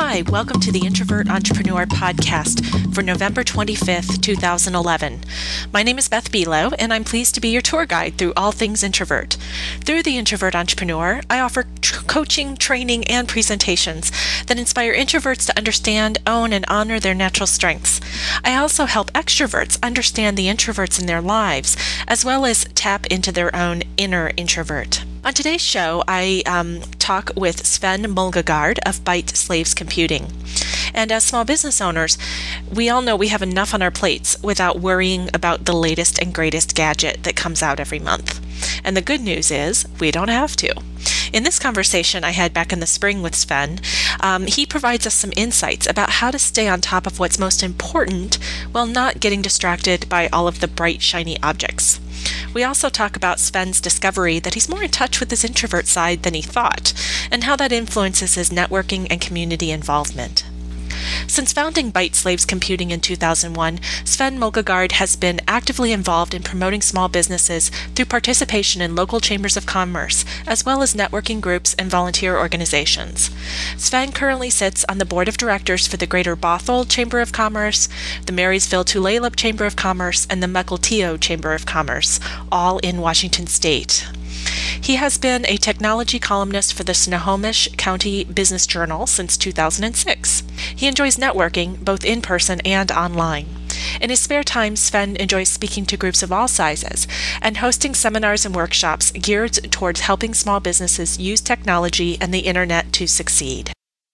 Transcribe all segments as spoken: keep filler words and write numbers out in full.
Hi, welcome to the Introvert Entrepreneur Podcast for November twenty-fifth, twenty eleven. My name is Beth Bilo, and I'm pleased to be your tour guide through all things introvert. Through the Introvert Entrepreneur, I offer tr- coaching, training, and presentations that inspire introverts to understand, own, and honor their natural strengths. I also help extroverts understand the introverts in their lives, as well as tap into their own inner introvert. On today's show, I um, talk with Sven Molgaard of Byte Slaves Computing. And as small business owners, we all know we have enough on our plates without worrying about the latest and greatest gadget that comes out every month. And the good news is, we don't have to. In this conversation I had back in the spring with Sven, um, he provides us some insights about how to stay on top of what's most important while not getting distracted by all of the bright, shiny objects. We also talk about Sven's discovery that he's more in touch with his introvert side than he thought, and how that influences his networking and community involvement. Since founding Byte Slaves Computing in two thousand one, Sven Molgaard has been actively involved in promoting small businesses through participation in local chambers of commerce, as well as networking groups and volunteer organizations. Sven currently sits on the board of directors for the Greater Bothell Chamber of Commerce, the Marysville-Tulalip Chamber of Commerce, and the Mukilteo Chamber of Commerce, all in Washington State. He has been a technology columnist for the Snohomish County Business Journal since two thousand six. He enjoys networking, both in person and online. In his spare time, Sven enjoys speaking to groups of all sizes and hosting seminars and workshops geared towards helping small businesses use technology and the internet to succeed.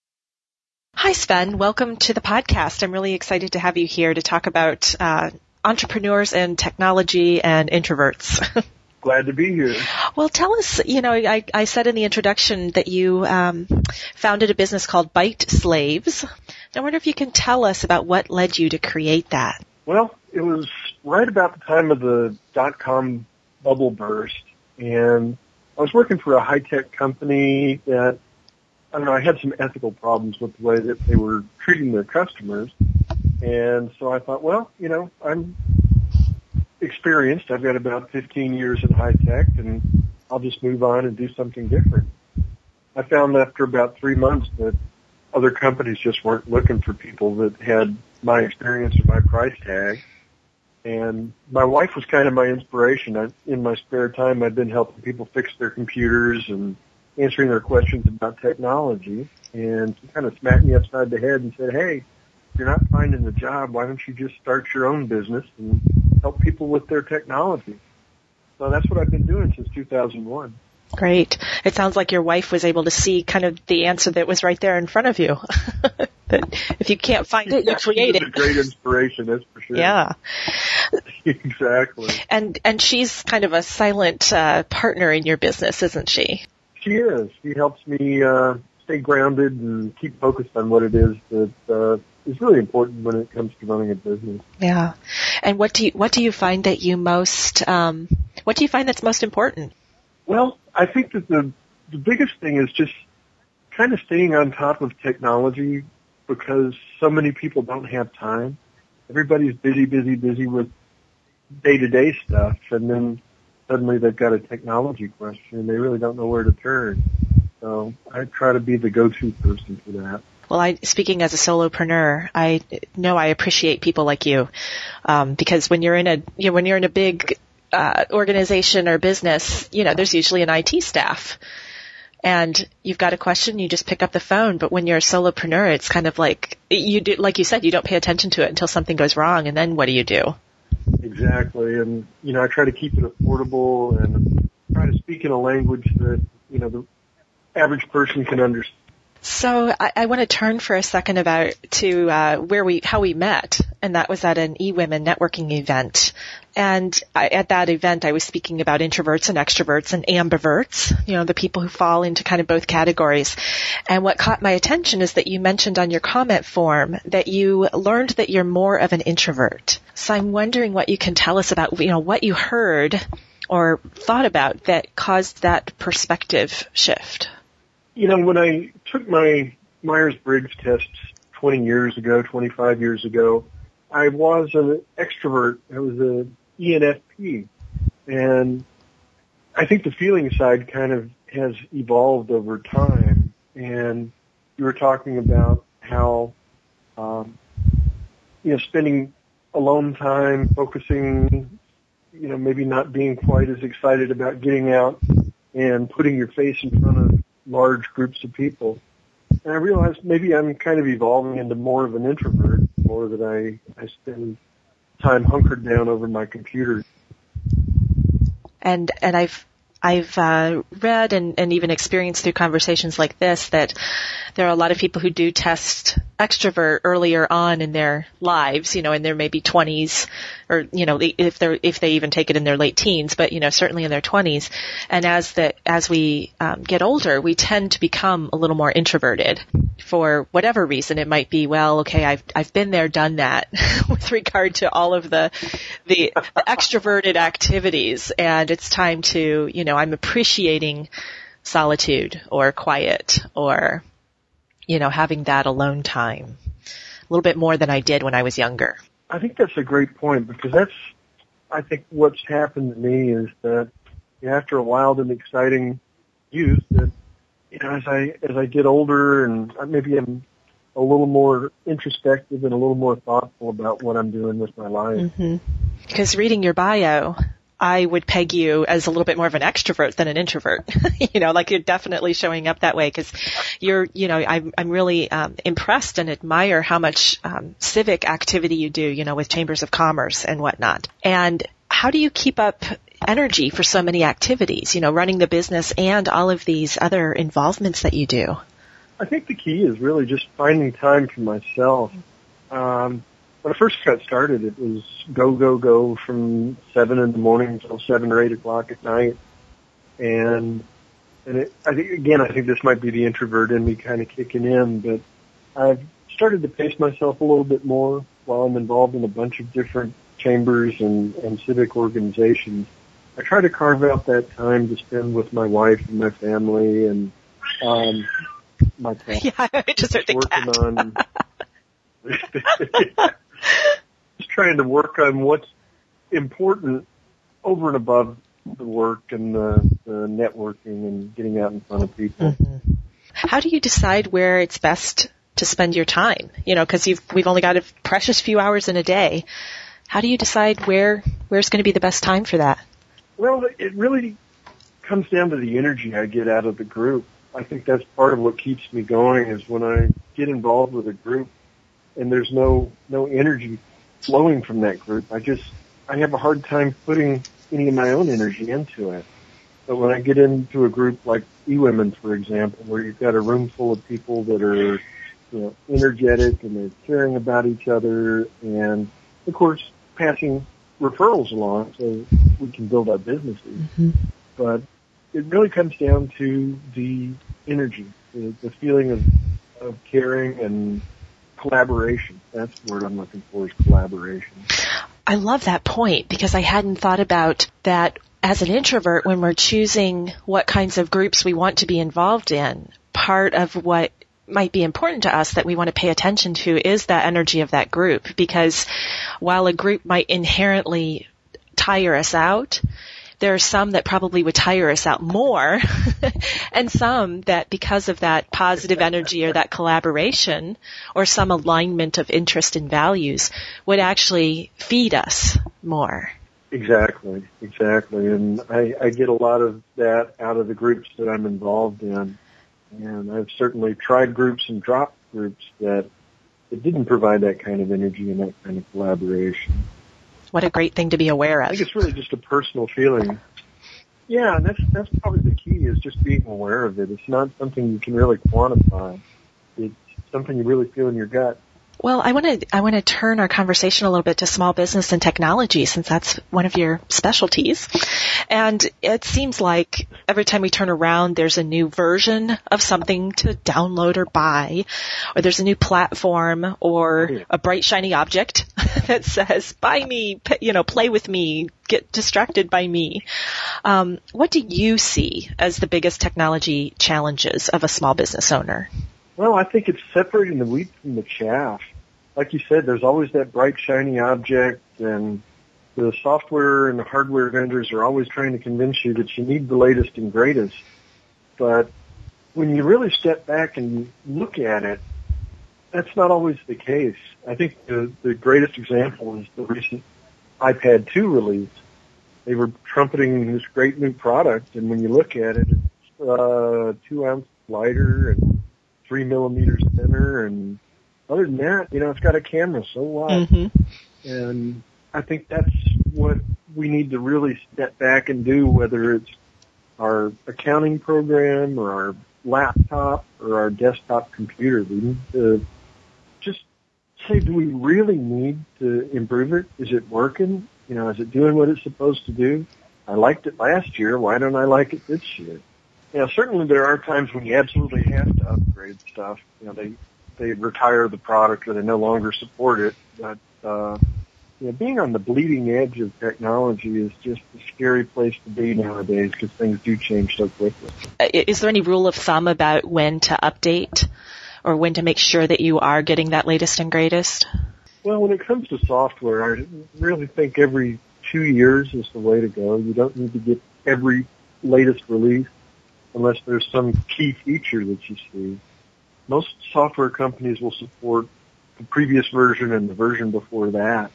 Hi, Sven. Welcome to the podcast. I'm really excited to have you here to talk about uh, entrepreneurs and technology and introverts. Glad to be here. Well, tell us, you know, I, I said in the introduction that you um, founded a business called Byte Slaves. I wonder if you can tell us about what led you to create that. Well, it was right about the time of the dot-com bubble burst, and I was working for a high-tech company that, I don't know, I had some ethical problems with the way that they were treating their customers, and so I thought, well, you know, I'm experienced. I've got about fifteen years in high tech, and I'll just move on and do something different. I found after about three months that other companies just weren't looking for people that had my experience or my price tag. And my wife was kind of my inspiration. I, in my spare time, I'd been helping people fix their computers and answering their questions about technology. And she kind of smacked me upside the head and said, hey, if you're not finding a job, why don't you just start your own business and help people with their technology? So that's what I've been doing since two thousand one. Great. It sounds like your wife was able to see kind of the answer that was right there in front of you. That if you can't find it, yeah, you create it. It's a great inspiration, that's for sure. Yeah. Exactly. And and she's kind of a silent uh, partner in your business, isn't she? She is. She helps me uh, stay grounded and keep focused on what it is that uh, is really important when it comes to running a business. Yeah. And what do you what do you find that you most um, what do you find that's most important? Well, I think that the the biggest thing is just kind of staying on top of technology, because so many people don't have time. Everybody's busy, busy, busy with day-to-day stuff, and then suddenly they've got a technology question and they really don't know where to turn. So I try to be the go-to person for that. Well, I, speaking as a solopreneur, I know I appreciate people like you, um, because when you're in a, you know, when you're in a big uh, organization or business, you know, there's usually an I T staff, and you've got a question, you just pick up the phone. But when you're a solopreneur, it's kind of like you do, like you said, you don't pay attention to it until something goes wrong, and then what do you do? Exactly, and you know, I try to keep it affordable and try to speak in a language that, you know, the average person can understand. So I, I want to turn for a second about to uh, where we how we met, and that was at an eWomen networking event. And I, at that event, I was speaking about introverts and extroverts and ambiverts, you know, the people who fall into kind of both categories. And what caught my attention is that you mentioned on your comment form that you learned that you're more of an introvert. So I'm wondering what you can tell us about, you know, what you heard or thought about that caused that perspective shift. You know, when I took my Myers-Briggs tests twenty years ago, twenty-five years ago, I was an extrovert. I was a E N F P. And I think the feeling side kind of has evolved over time. And you were talking about how, um, you know, spending alone time, focusing, you know, maybe not being quite as excited about getting out and putting your face in front of large groups of people. And I realized maybe I'm kind of evolving into more of an introvert, more that I, I spend time hunkered down over my computer. And and I've I've uh, read and, and even experienced through conversations like this that there are a lot of people who do test extrovert earlier on in their lives, you know, in their maybe twenties, or, you know, if they're, if they even take it in their late teens, but, you know, certainly in their twenties. And as the, as we um, get older, we tend to become a little more introverted for whatever reason. It might be, well, okay, I've, I've been there, done that with regard to all of the, the, the extroverted activities. And it's time to, you know, I'm appreciating solitude or quiet or, you know, having that alone time a little bit more than I did when I was younger. I think that's a great point, because that's, I think what's happened to me is that after a wild and exciting youth, that, you know, as I, as I get older and maybe I'm a little more introspective and a little more thoughtful about what I'm doing with my life. Mm-hmm. Because reading your bio, I would peg you as a little bit more of an extrovert than an introvert. You know, like you're definitely showing up that way, because you're, you know, I'm, I'm really um, impressed and admire how much um, civic activity you do, you know, with chambers of commerce and whatnot. And how do you keep up energy for so many activities, you know, running the business and all of these other involvements that you do? I think the key is really just finding time for myself. Um, When I first got started, it was go, go, go from seven in the morning until seven or eight o'clock at night. And, and it, I think, again, I think this might be the introvert in me kind of kicking in, but I've started to pace myself a little bit more while I'm involved in a bunch of different chambers and, and civic organizations. I try to carve out that time to spend with my wife and my family and, um, my cat. Yeah, I just heard the working cat. on, just trying to work on what's important over and above the work and the, the networking and getting out in front of people. Mm-hmm. How do you decide where it's best to spend your time? You know, because you've we've only got a precious few hours in a day. How do you decide where where's going to be the best time for that? Well, it really comes down to the energy I get out of the group. I think that's part of what keeps me going, is when I get involved with a group and there's no no energy flowing from that group, I just I have a hard time putting any of my own energy into it. But when I get into a group like eWomen, for example, where you've got a room full of people that are, you know, energetic and they're caring about each other, and of course passing referrals along so we can build our businesses. Mm-hmm. But it really comes down to the energy, the, the feeling of, of caring and collaboration. That's the word I'm looking for, is collaboration. I love that point, because I hadn't thought about that as an introvert. When we're choosing what kinds of groups we want to be involved in, part of what might be important to us that we want to pay attention to is that energy of that group, because while a group might inherently tire us out, there are some that probably would tire us out more, and some that, because of that positive energy or that collaboration or some alignment of interest and values, would actually feed us more. Exactly, exactly. And I, I get a lot of that out of the groups that I'm involved in. And I've certainly tried groups and dropped groups that, that didn't provide that kind of energy and that kind of collaboration. What a great thing to be aware of. I think it's really just a personal feeling. Yeah, and that's that's probably the key, is just being aware of it. It's not something you can really quantify. It's something you really feel in your gut. Well, I want to I want to turn our conversation a little bit to small business and technology, since that's one of your specialties. And it seems like every time we turn around, there's a new version of something to download or buy, or there's a new platform or a bright shiny object that says, buy me, you know, play with me, get distracted by me. Um, what do you see as the biggest technology challenges of a small business owner? Well, I think it's separating the wheat from the chaff. Like you said, there's always that bright, shiny object, and the software and the hardware vendors are always trying to convince you that you need the latest and greatest. But when you really step back and look at it, that's not always the case. I think the, the greatest example is the recent iPad two release. They were trumpeting this great new product, and when you look at it, it's uh, two ounce lighter and three millimeters thinner, and other than that, you know, it's got a camera, so what? Mm-hmm. And I think that's what we need to really step back and do, whether it's our accounting program or our laptop or our desktop computer. We need to just say, do we really need to improve it? Is it working? You know, is it doing what it's supposed to do? I liked it last year. Why don't I like it this year? You know, certainly there are times when you absolutely have to upgrade stuff. You know, they, they retire the product or they no longer support it. But, uh, you know, being on the bleeding edge of technology is just a scary place to be nowadays because things do change so quickly. Is there any rule of thumb about when to update or when to make sure that you are getting that latest and greatest? Well, when it comes to software, I really think every two years is the way to go. You don't need to get every latest release unless there's some key feature that you see. Most software companies will support the previous version and the version before that.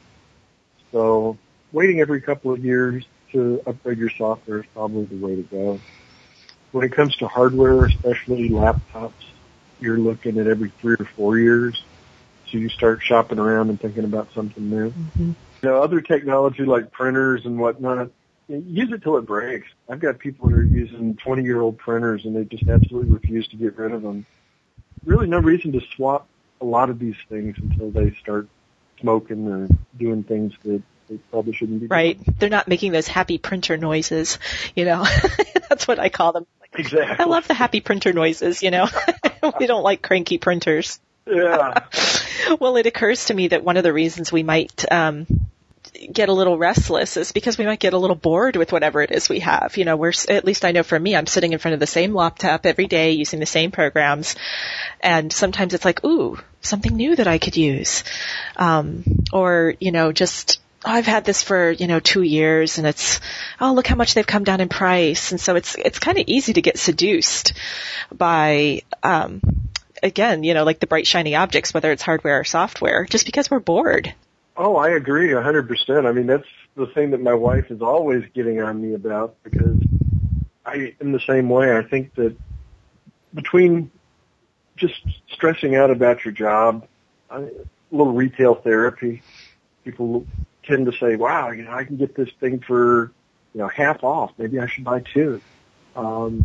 So waiting every couple of years to upgrade your software is probably the way to go. When it comes to hardware, especially laptops, you're looking at every three or four years. So you start shopping around and thinking about something new. Mm-hmm. You know, other technology like printers and whatnot, use it till it breaks. I've got people that are using twenty-year-old printers and they just absolutely refuse to get rid of them. Really no reason to swap a lot of these things until they start smoking or doing things that they probably shouldn't be doing. Right. They're not making those happy printer noises, you know. That's what I call them. Exactly. I love the happy printer noises, you know. We don't like cranky printers. Yeah. Well, it occurs to me that one of the reasons we might um, get a little restless is because we might get a little bored with whatever it is we have. You know, we're, at least I know for me, I'm sitting in front of the same laptop every day using the same programs. And sometimes it's like, ooh, something new that I could use. Um, or, you know, just, oh, I've had this for, you know, two years and it's, oh, look how much they've come down in price. And so it's, it's kind of easy to get seduced by, um, again, you know, like the bright, shiny objects, whether it's hardware or software, just because we're bored. Oh, I agree a hundred percent. I mean, that's the thing that my wife is always getting on me about because I am the same way. I think that between just stressing out about your job, a little retail therapy, people tend to say, wow, you know, I can get this thing for, you know, half off. Maybe I should buy two. Um,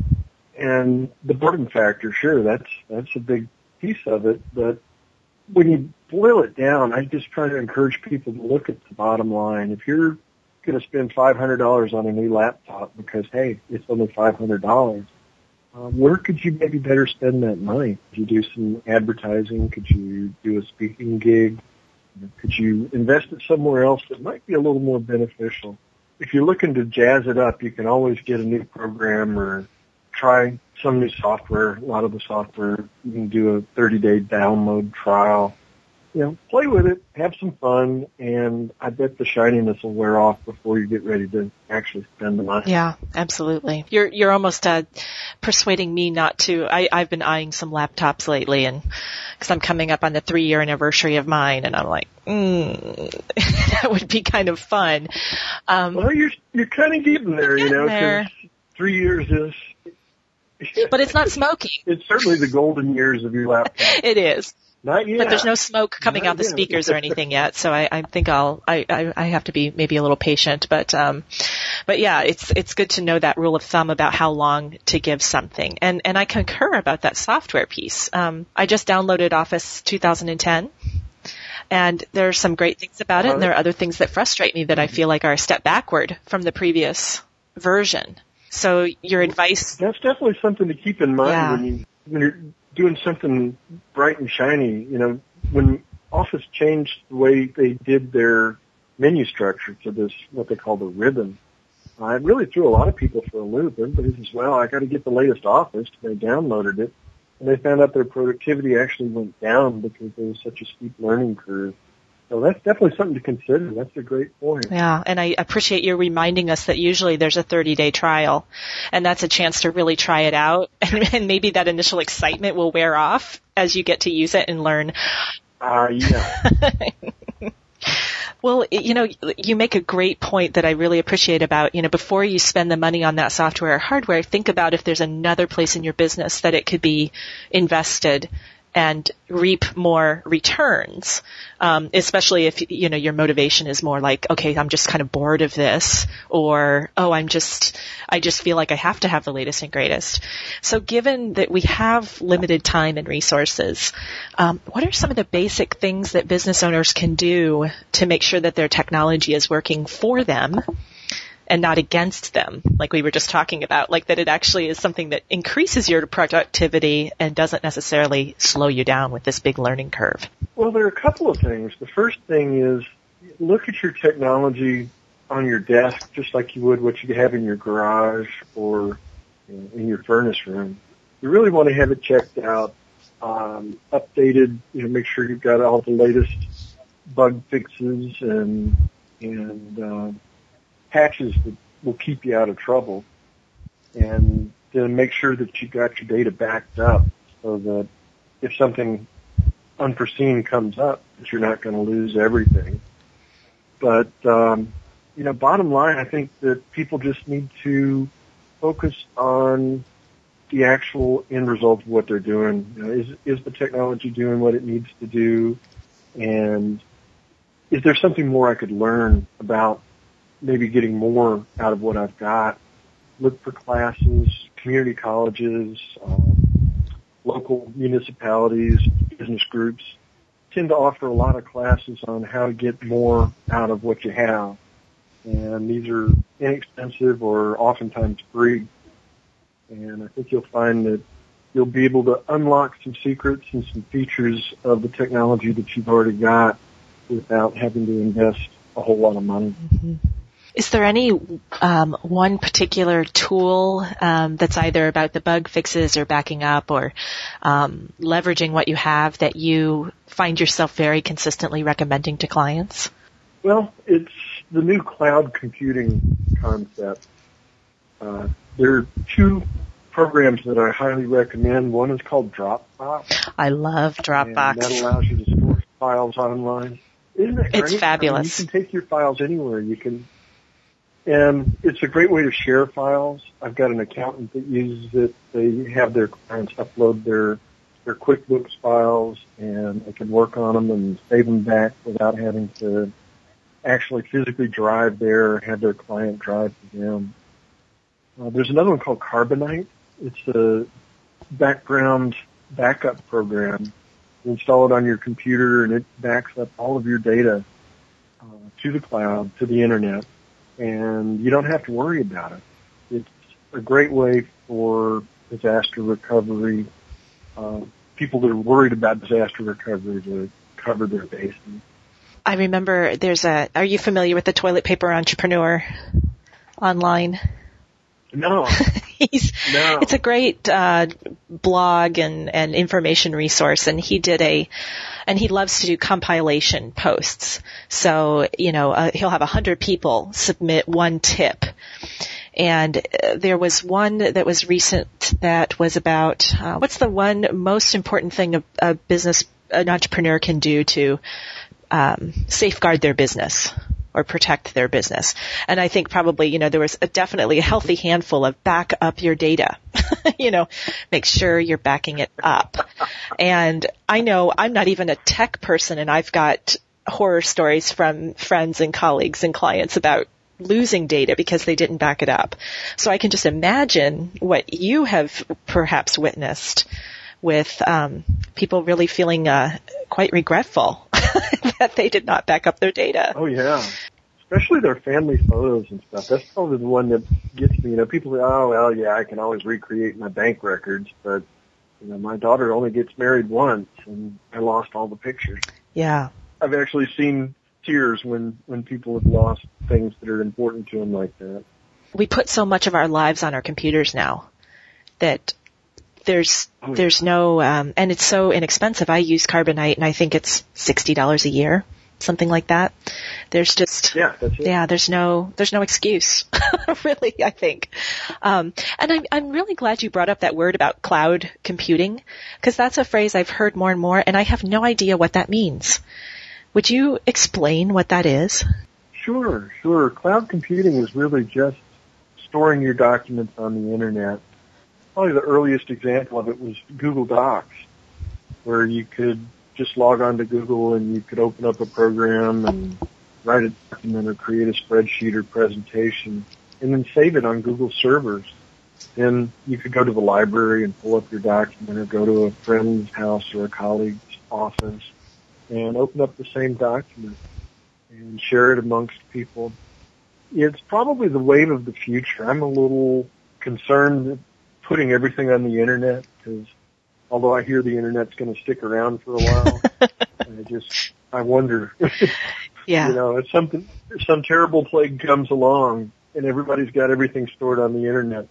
and the burden factor, sure, that's, that's a big piece of it. But when you boil it down, I just try to encourage people to look at the bottom line. If you're going to spend five hundred dollars on a new laptop because, hey, it's only five hundred dollars, um, where could you maybe better spend that money? Could you do some advertising? Could you do a speaking gig? Could you invest it somewhere else that might be a little more beneficial? If you're looking to jazz it up, you can always get a new program or try some new software. A lot of the software, you can do a thirty-day download trial. You know, play with it, have some fun, and I bet the shininess will wear off before you get ready to actually spend the money. Yeah, absolutely. You're you're almost uh, persuading me not to. I, I've been eyeing some laptops lately, and because I'm coming up on the three-year anniversary of mine, and I'm like, mm, that would be kind of fun. Um, well, you're you're kind of getting there, getting you know, because three years is. But it's not smoking. It's certainly the golden years of your laptop. It is. Not yet. But there's no smoke coming Not out the yet. speakers or anything yet, so I, I think I'll I, I, I have to be maybe a little patient. But um, but yeah, it's it's good to know that rule of thumb about how long to give something, and and I concur about that software piece. Um, I just downloaded Office two thousand ten. And there are some great things about it, and there are other things that frustrate me that I feel like are a step backward from the previous version. So your advice? That's definitely something to keep in mind Yeah. when you when you're doing something bright and shiny. You know, when Office changed the way they did their menu structure to this what they call the ribbon, uh, it really threw a lot of people for a loop. Everybody says, "Well, I got to get the latest Office." They downloaded it, and they found out their productivity actually went down because there was such a steep learning curve. So that's definitely something to consider. That's a great point. Yeah, and I appreciate you reminding us that usually there's a thirty-day trial, and that's a chance to really try it out, and, and maybe that initial excitement will wear off as you get to use it and learn. Uh, yeah. Well, you know, you make a great point that I really appreciate about, you know, before you spend the money on that software or hardware, think about if there's another place in your business that it could be invested and reap more returns, um, especially if, you know, your motivation is more like, okay, I'm just kind of bored of this, or, oh, I'm just, I just feel like I have to have the latest and greatest. So given that we have limited time and resources, um, what are some of the basic things that business owners can do to make sure that their technology is working for them and not against them, like we were just talking about, like that it actually is something that increases your productivity and doesn't necessarily slow you down with this big learning curve? Well, there are a couple of things. The first thing is look at your technology on your desk just like you would what you have in your garage or you know, in your furnace room. You really want to have it checked out, um, updated, you know, make sure you've got all the latest bug fixes and, and, uh, patches that will keep you out of trouble, and then make sure that you've got your data backed up so that if something unforeseen comes up, that you're not going to lose everything. But, um, you know, bottom line, I think that people just need to focus on the actual end result of what they're doing. You know, is, is the technology doing what it needs to do? And is there something more I could learn about maybe getting more out of what I've got? Look for classes, community colleges, um, local municipalities, business groups tend to offer a lot of classes on how to get more out of what you have. And these are inexpensive or oftentimes free. And I think you'll find that you'll be able to unlock some secrets and some features of the technology that you've already got without having to invest a whole lot of money. Mm-hmm. Is there any um, one particular tool um, that's either about the bug fixes or backing up or um, leveraging what you have that you find yourself very consistently recommending to clients? Well, it's the new cloud computing concept. Uh, there are two programs that I highly recommend. One is called Dropbox. I love Dropbox. And that allows you to store files online. Isn't it great? It's fabulous. I mean, you can take your files anywhere. You can, and it's a great way to share files. I've got an accountant that uses it. They have their clients upload their their QuickBooks files, and they can work on them and save them back without having to actually physically drive there or have their client drive to them. Uh, there's another one called Carbonite. It's a background backup program. You install it on your computer, and it backs up all of your data uh, to the cloud, to the internet, and you don't have to worry about it. It's a great way for disaster recovery, uh, people that are worried about disaster recovery to cover their bases. I remember there's a, are you familiar with the Toilet Paper Entrepreneur online? No. He's, no. It's a great uh, blog and, and information resource, and he did a, and he loves to do compilation posts. So, you know, uh, he'll have a hundred people submit one tip. And uh, there was one that was recent that was about, uh, what's the one most important thing a, a business, an entrepreneur can do to um, safeguard their business or protect their business. And I think probably, you know, there was a, definitely a healthy handful of back up your data. You know, make sure you're backing it up. And I know I'm not even a tech person, and I've got horror stories from friends and colleagues and clients about losing data because they didn't back it up. So I can just imagine what you have perhaps witnessed with um, people really feeling uh, quite regretful that they did not back up their data. Oh, yeah. Especially their family photos and stuff. That's probably the one that gets me. You know, people say, oh, well, yeah, I can always recreate my bank records, but, you know, my daughter only gets married once, and I lost all the pictures. Yeah. I've actually seen tears when, when people have lost things that are important to them like that. We put so much of our lives on our computers now that there's oh, there's yeah. no, um, and it's so inexpensive. I use Carbonite, and I think it's sixty dollars a year. something like that. There's just, yeah, that's it. yeah, there's no, there's no excuse, really, I think. Um, and I'm, I'm really glad you brought up that word about cloud computing, because that's a phrase I've heard more and more, and I have no idea what that means. Would you explain what that is? Sure, sure. Cloud computing is really just storing your documents on the internet. Probably the earliest example of it was Google Docs, where you could just log on to Google and you could open up a program and write a document or create a spreadsheet or presentation and then save it on Google servers. Then you could go to the library and pull up your document or go to a friend's house or a colleague's office and open up the same document and share it amongst people. It's probably the wave of the future. I'm a little concerned putting everything on the internet because although I hear the internet's going to stick around for a while, I just, I wonder. Yeah. You know, if something, if some terrible plague comes along and everybody's got everything stored on the internet,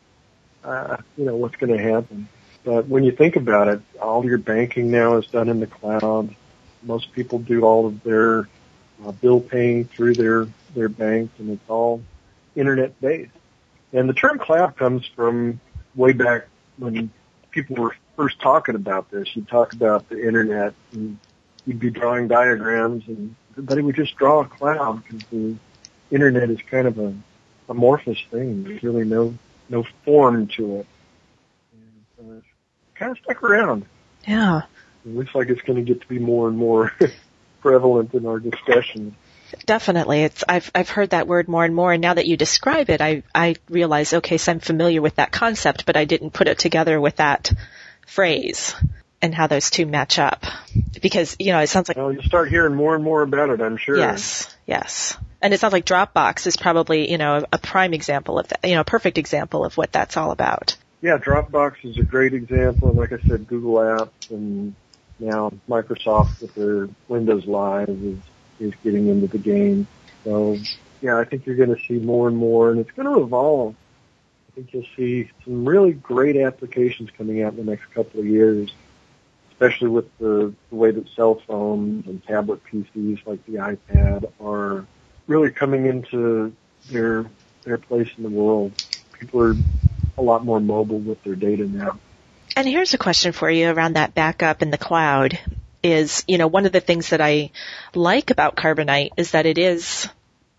uh, you know, what's going to happen? But when you think about it, all your banking now is done in the cloud. Most people do all of their uh, bill paying through their, their bank, and it's all internet based. And the term cloud comes from way back when people were first talking about this. You'd talk about the internet and you'd be drawing diagrams and everybody would just draw a cloud because the internet is kind of a amorphous thing. There's really no, no form to it. And, uh, it's kind of stuck around. Yeah. It looks like it's going to get to be more and more prevalent in our discussions. Definitely. It's, I've, I've heard that word more and more, and now that you describe it, I, I realize, okay, so I'm familiar with that concept, but I didn't put it together with that phrase and how those two match up. Because, you know, it sounds like... Well, you start hearing more and more about it, I'm sure. Yes, yes. And it sounds like Dropbox is probably, you know, a prime example of that, you know, a perfect example of what that's all about. Yeah, Dropbox is a great example, and like I said, Google Apps, and now Microsoft with their Windows Live is is getting into the game. So, yeah, I think you're going to see more and more, and it's going to evolve. I think you'll see some really great applications coming out in the next couple of years, especially with the, the way that cell phones and tablet P Cs like the iPad are really coming into their their place in the world. People are a lot more mobile with their data now. And here's a question for you around that backup in the cloud. Is, you know, one of the things that I like about Carbonite is that it is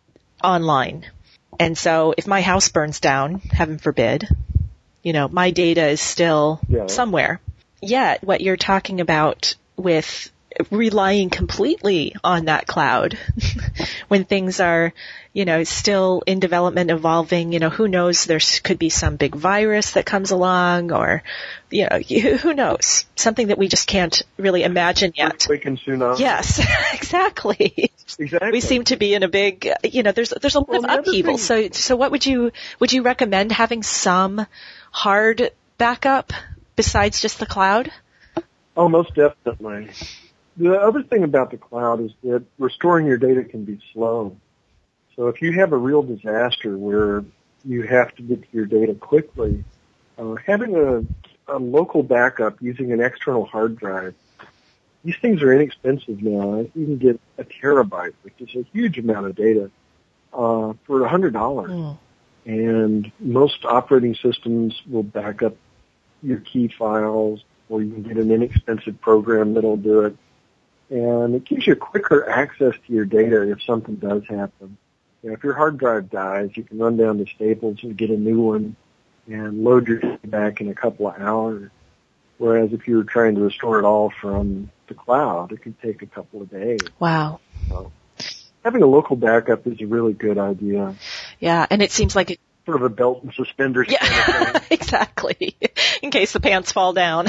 online. And so if my house burns down, heaven forbid, you know, my data is still yeah. somewhere. Yet what you're talking about with relying completely on that cloud when things are, you know, still in development, evolving, you know, who knows, there could be some big virus that comes along or, you know, who knows, something that we just can't really imagine yet. Earthquake and tsunami. Yes, exactly. Exactly. We seem to be in a big, you know, there's, there's a lot well, of upheaval. So, so what would you, would you recommend having some hard backup besides just the cloud? Oh, most definitely. The other thing about the cloud is that restoring your data can be slow. So if you have a real disaster where you have to get to your data quickly, uh, having a, a local backup using an external hard drive, these things are inexpensive now. You can get a terabyte, which is a huge amount of data, uh, for one hundred dollars. Mm. And most operating systems will back up your key files, or you can get an inexpensive program that'll do it. And it gives you quicker access to your data if something does happen. You know, if your hard drive dies, you can run down to Staples and get a new one and load your data back in a couple of hours. Whereas if you were trying to restore it all from the cloud, it could take a couple of days. Wow. So having a local backup is a really good idea. Yeah, and it seems like it sort of a belt and suspenders yeah, kind of thing. Exactly. In case the pants fall down.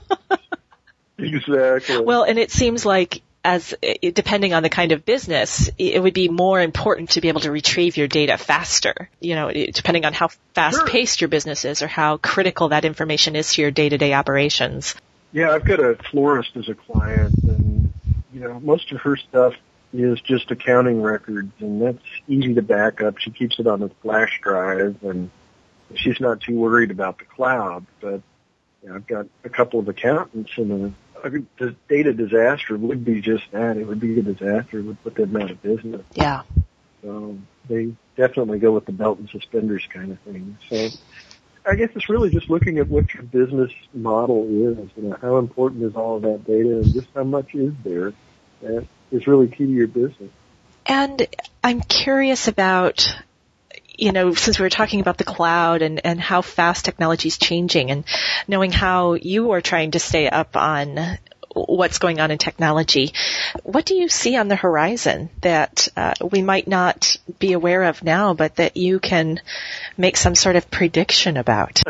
Exactly. Well, and it seems like as depending on the kind of business, it would be more important to be able to retrieve your data faster, you know, depending on how fast-paced sure. your business is or how critical that information is to your day-to-day operations. Yeah, I've got a florist as a client, and, you know, most of her stuff is just accounting records, and that's easy to back up. She keeps it on a flash drive, and she's not too worried about the cloud, but yeah, I've got a couple of accountants and a, I mean, the data disaster would be just that. It would be a disaster. It would put them out of business. Yeah. So they definitely go with the belt and suspenders kind of thing. So I guess it's really just looking at what your business model is, you know, how important is all of that data and just how much is there that is really key to your business. And I'm curious about, you know, since we were talking about the cloud and, and how fast technology is changing and knowing how you are trying to stay up on what's going on in technology, what do you see on the horizon that uh, we might not be aware of now, but that you can make some sort of prediction about?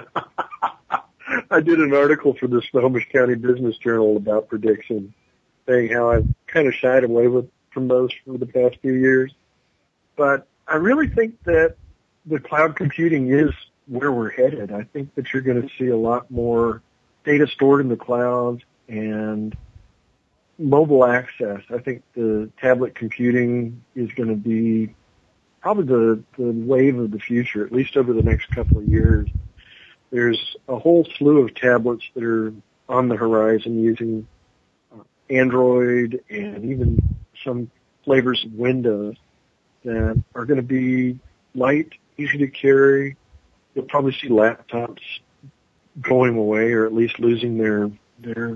I did an article for the Snohomish County Business Journal about prediction, saying how I've kind of shied away with, from those for the past few years. But I really think that the cloud computing is where we're headed. I think that you're going to see a lot more data stored in the cloud and mobile access. I think the tablet computing is going to be probably the, the wave of the future, at least over the next couple of years. There's a whole slew of tablets that are on the horizon using uh, Android and even some flavors of Windows that are going to be light, easy to carry. You'll probably see laptops going away or at least losing their their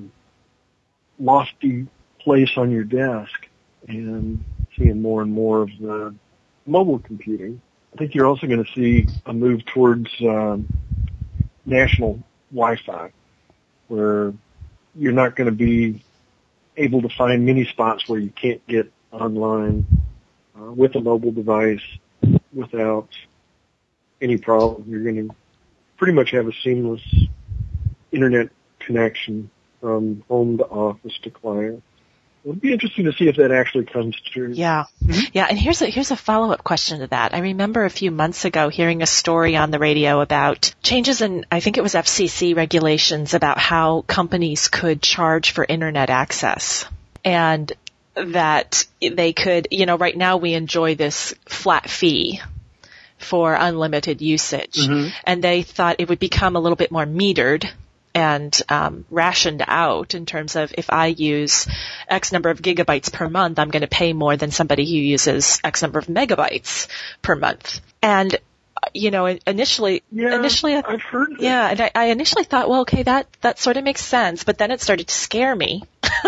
lofty place on your desk and seeing more and more of the mobile computing. I think you're also going to see a move towards um, national Wi-Fi, where you're not going to be able to find many spots where you can't get online uh, with a mobile device without any problem. You're going to pretty much have a seamless internet connection from home to office to client. It'll be interesting to see if that actually comes true. Yeah. Mm-hmm. Yeah, and here's a, here's a follow-up question to that. I remember a few months ago hearing a story on the radio about changes in, I think it was F C C regulations about how companies could charge for internet access. And that they could, you know, right now we enjoy this flat fee for unlimited usage. Mm-hmm. And they thought it would become a little bit more metered and um, rationed out in terms of if I use X number of gigabytes per month, I'm going to pay more than somebody who uses X number of megabytes per month. And, you know, initially, yeah, initially, I've heard that. Yeah, and I, I initially thought, well, okay, that, that sort of makes sense, but then it started to scare me.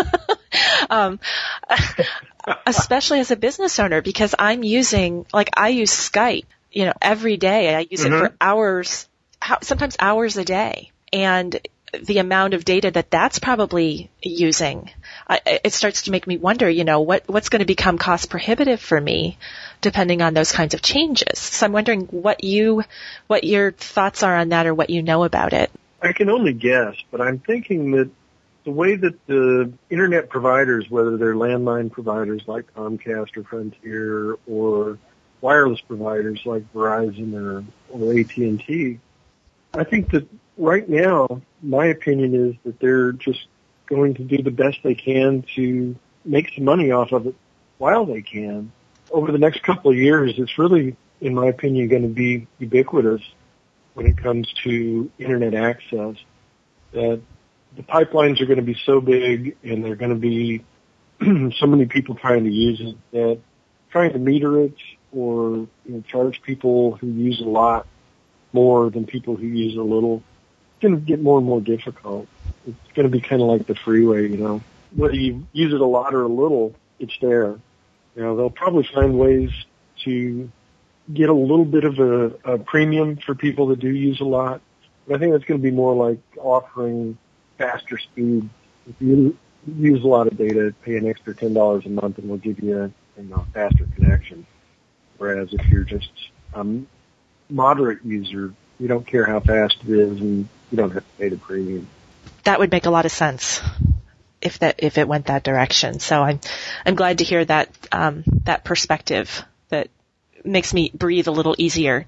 um, especially as a business owner, because I'm using, like, I use Skype, you know, every day. I use mm-hmm. it for hours, sometimes hours a day. And the amount of data that that's probably using, I, it starts to make me wonder, you know, what, what's going to become cost prohibitive for me depending on those kinds of changes. So I'm wondering what you, what your thoughts are on that or what you know about it. I can only guess, but I'm thinking that the way that the internet providers, whether they're landline providers like Comcast or Frontier or wireless providers like Verizon or, or A T and T, I think that right now, my opinion is that they're just going to do the best they can to make some money off of it while they can. Over the next couple of years, it's really, in my opinion, going to be ubiquitous when it comes to internet access. That the pipelines are going to be so big and they're going to be so many people trying to use it that trying to meter it or, you know, charge people who use a lot more than people who use a little, it's going to get more and more difficult. It's going to be kind of like the freeway, you know. Whether you use it a lot or a little, it's there. You know, they'll probably find ways to get a little bit of a, a premium for people that do use a lot. But I think that's going to be more like offering faster speed. If you use a lot of data, pay an extra ten dollars a month and we'll give you a, you know, faster connection. Whereas if you're just a moderate user, you don't care how fast it is and you don't have to pay the premium. That would make a lot of sense if that if it went that direction. So I'm I'm glad to hear that um, that perspective. That makes me breathe a little easier.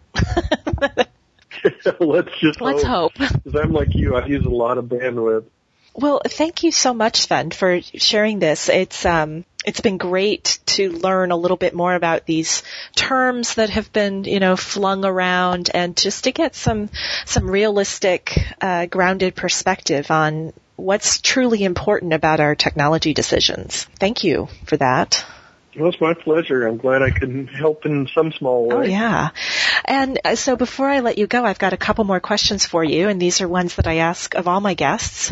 Let's just Let's hope. Because I'm like you, I use a lot of bandwidth. Well, thank you so much, then, for sharing this. It's um, it's been great to learn a little bit more about these terms that have been, you know, flung around, and just to get some some realistic, uh, grounded perspective on what's truly important about our technology decisions. Thank you for that. Well, it's my pleasure. I'm glad I could help in some small way. Oh, yeah. And uh, so before I let you go, I've got a couple more questions for you, and these are ones that I ask of all my guests.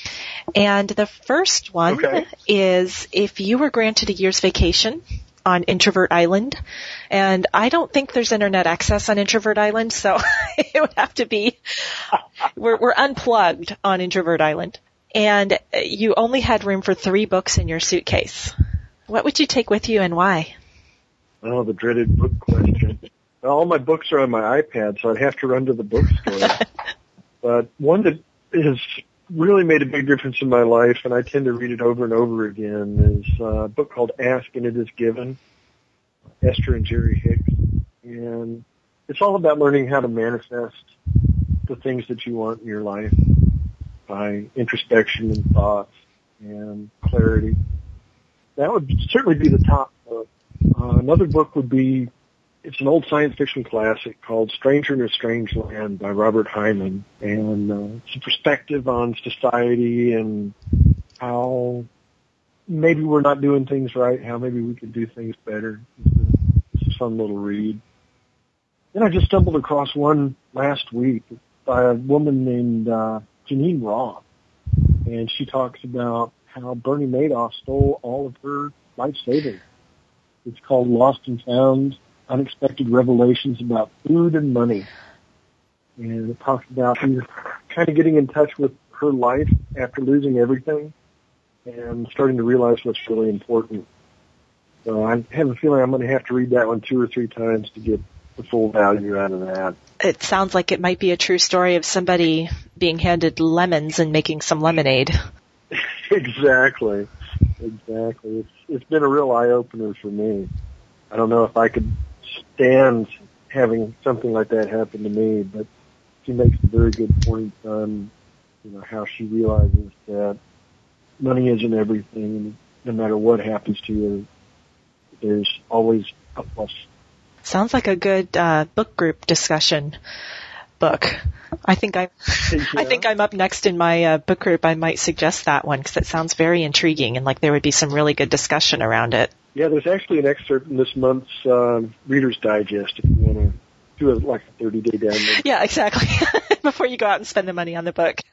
And the first one okay. is, if you were granted a year's vacation on Introvert Island, and I don't think there's internet access on Introvert Island, so it would have to be, we're, we're unplugged on Introvert Island, and you only had room for three books in your suitcase. What would you take with you and why? Oh, the dreaded book question. All my books are on my iPad, so I'd have to run to the bookstore. But one that has really made a big difference in my life, and I tend to read it over and over again, is a book called Ask and It Is Given, Esther and Jerry Hicks. And it's all about learning how to manifest the things that you want in your life by introspection and thoughts and clarity. That would certainly be the top book. Uh, another book would be, it's an old science fiction classic called Stranger in a Strange Land by Robert Heinlein. And uh, it's a perspective on society and how maybe we're not doing things right, how maybe we could do things better. It's a fun little read. Then I just stumbled across one last week by a woman named uh, Janine Roth. And she talks about how Bernie Madoff stole all of her life savings. It's called Lost and Found, Unexpected Revelations About Food and Money. And it talks about her kind of getting in touch with her life after losing everything and starting to realize what's really important. So I have a feeling I'm going to have to read that one two or three times to get the full value out of that. It sounds like it might be a true story of somebody being handed lemons and making some lemonade. Exactly. Exactly. It's it's been a real eye-opener for me. I don't know if I could stand having something like that happen to me, but she makes a very good point on, you know, how she realizes that money isn't everything. No matter what happens to you, there's always a plus. Sounds like a good uh, book group discussion book. I think I'm, yeah. I think I'm up next in my uh, book group. I might suggest that one because it sounds very intriguing and like there would be some really good discussion around it. Yeah, there's actually an excerpt in this month's um, Reader's Digest if you want to do a, like a thirty-day download. Yeah, exactly. Before you go out and spend the money on the book.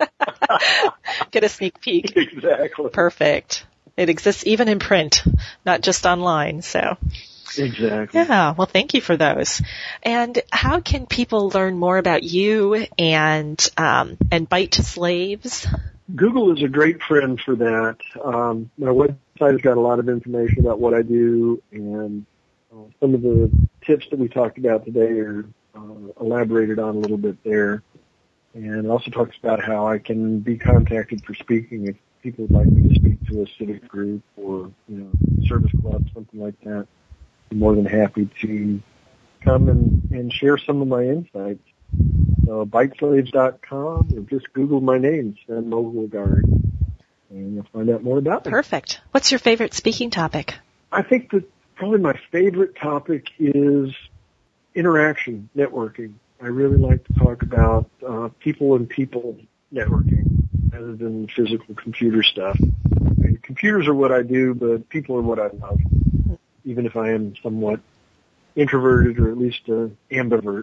Get a sneak peek. Exactly. Perfect. It exists even in print, not just online, so... Exactly. Yeah, well, thank you for those. And how can people learn more about you and um, and Bite to Slaves? Google is a great friend for that. Um, my website has got a lot of information about what I do, and uh, some of the tips that we talked about today are uh, elaborated on a little bit there. And it also talks about how I can be contacted for speaking if people would like me to speak to a civic group or, you know, service club, something like that. I'm more than happy to come and, and share some of my insights. So bite slaves dot com or just Google my name, Sven Mogelgaard, and you'll find out more about it. Perfect. What's your favorite speaking topic? I think that probably my favorite topic is interaction, networking. I really like to talk about uh, people and people networking rather than physical computer stuff. And computers are what I do, but people are what I love. Even if I am somewhat introverted or at least uh, ambivert.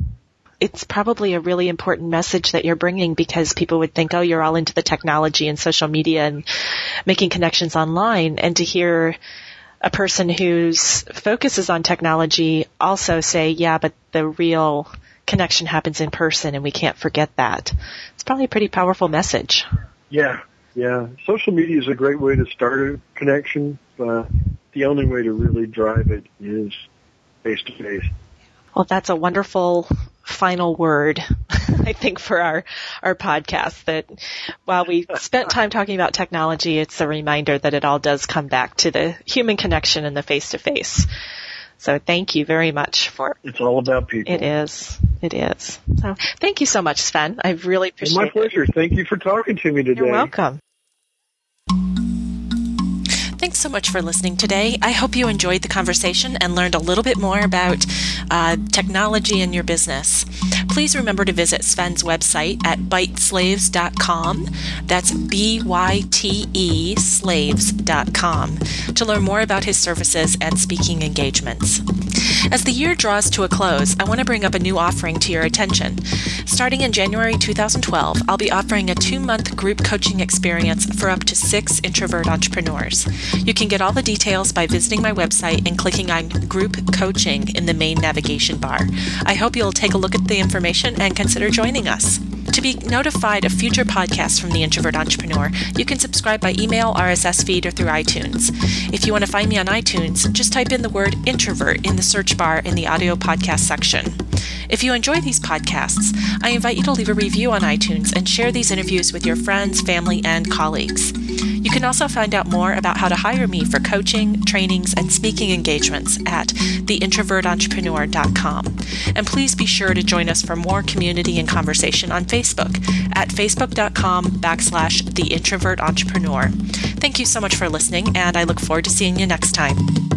It's probably a really important message that you're bringing because people would think, oh, you're all into the technology and social media and making connections online. And to hear a person whose focus is on technology also say, yeah, but the real connection happens in person and we can't forget that. It's probably a pretty powerful message. Yeah, yeah. Social media is a great way to start a connection, but the only way to really drive it is face-to-face. Well, that's a wonderful final word, I think, for our, our podcast, that while we spent time talking about technology, it's a reminder that it all does come back to the human connection and the face-to-face. So thank you very much for... It's all about people. It is. It is. So thank you so much, Sven. I really appreciate it. My pleasure. It. Thank you for talking to me today. You're welcome. Thanks so much for listening today. I hope you enjoyed the conversation and learned a little bit more about uh, technology in your business. Please remember to visit Sven's website at byte slaves dot com. That's B Y T E slaves dot com to learn more about his services and speaking engagements. As the year draws to a close, I want to bring up a new offering to your attention. Starting in January two thousand twelve, I'll be offering a two-month group coaching experience for up to six introvert entrepreneurs. You can get all the details by visiting my website and clicking on Group Coaching in the main navigation bar. I hope you'll take a look at the information and consider joining us. To be notified of future podcasts from The Introvert Entrepreneur, you can subscribe by email, R S S feed, or through iTunes. If you want to find me on iTunes, just type in the word introvert in the search bar in the audio podcast section. If you enjoy these podcasts, I invite you to leave a review on iTunes and share these interviews with your friends, family, and colleagues. You can also find out more about how to hire me for coaching, trainings, and speaking engagements at the introvert entrepreneur dot com. And please be sure to join us for more community and conversation on Facebook at facebook.com backslash the introvert entrepreneur. Thank you so much for listening, and I look forward to seeing you next time.